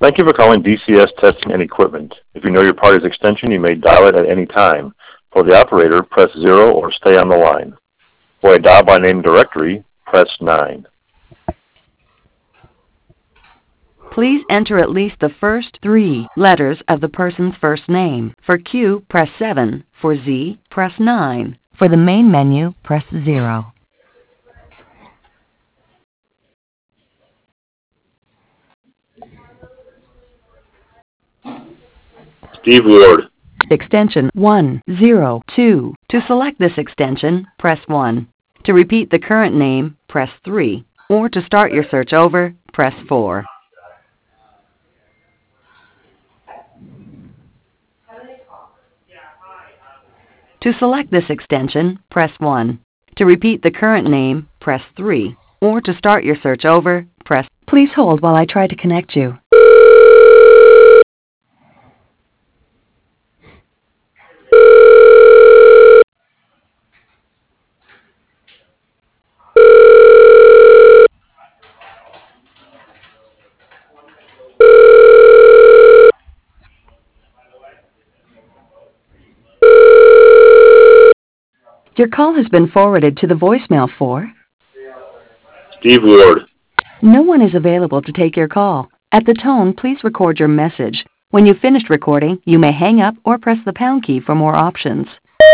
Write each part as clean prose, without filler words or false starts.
Thank you for calling DCS Testing and Equipment. If you know your party's extension, you may dial it at any time. For the operator, press 0 or stay on the line. For a dial by name directory, press 9. Please enter at least the first 3 letters of the person's first name. For Q, press 7. For Z, press 9. For the main menu, press 0. Steve Ward. Extension 102. To select this extension, press 1. To repeat the current name, press 3. Or to start your search over, press 4. To select this extension, press 1. To repeat the current name, press 3. Or to start your search over, press... Please hold while I try to connect you. Your call has been forwarded to the voicemail for... Steve Ward. No one is available to take your call. At the tone, please record your message. When you've finished recording, you may hang up or press the pound key for more options.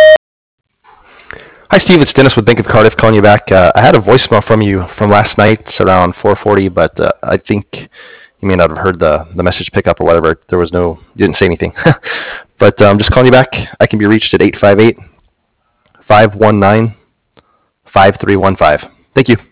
Hi, Steve. It's Dennis with Bank of Cardiff calling you back. I had a voicemail from you from last night around 4:40, but I think you may not have heard the message pick up or whatever. There was no, you didn't say anything. But I'm just calling you back. I can be reached at 858-519-5315. Thank you.